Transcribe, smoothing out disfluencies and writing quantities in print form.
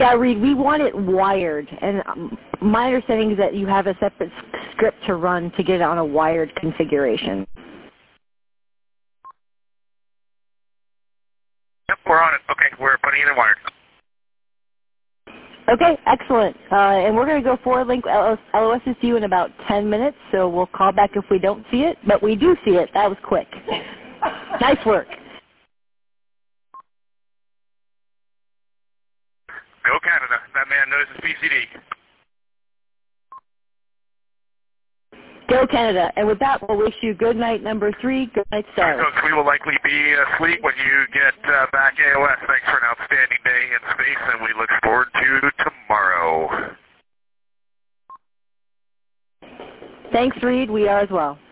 Yeah, Reed, we want it wired, and my understanding is that you have a separate script to run to get it on a wired configuration. Yep, we're on it. Okay, we're putting it in wired. Okay, excellent. And we're going to go forward link LOSs to you in about 10 minutes, so we'll call back if we don't see it, but we do see it. That was quick. Nice work. Go Canada. That man knows his PCD. Go Canada. And with that, we'll wish you good night number 3. Good night, stars. Folks, we will likely be asleep when you get back AOS. Thanks for an outstanding day in space, and we look forward to tomorrow. Thanks, Reed. We are as well.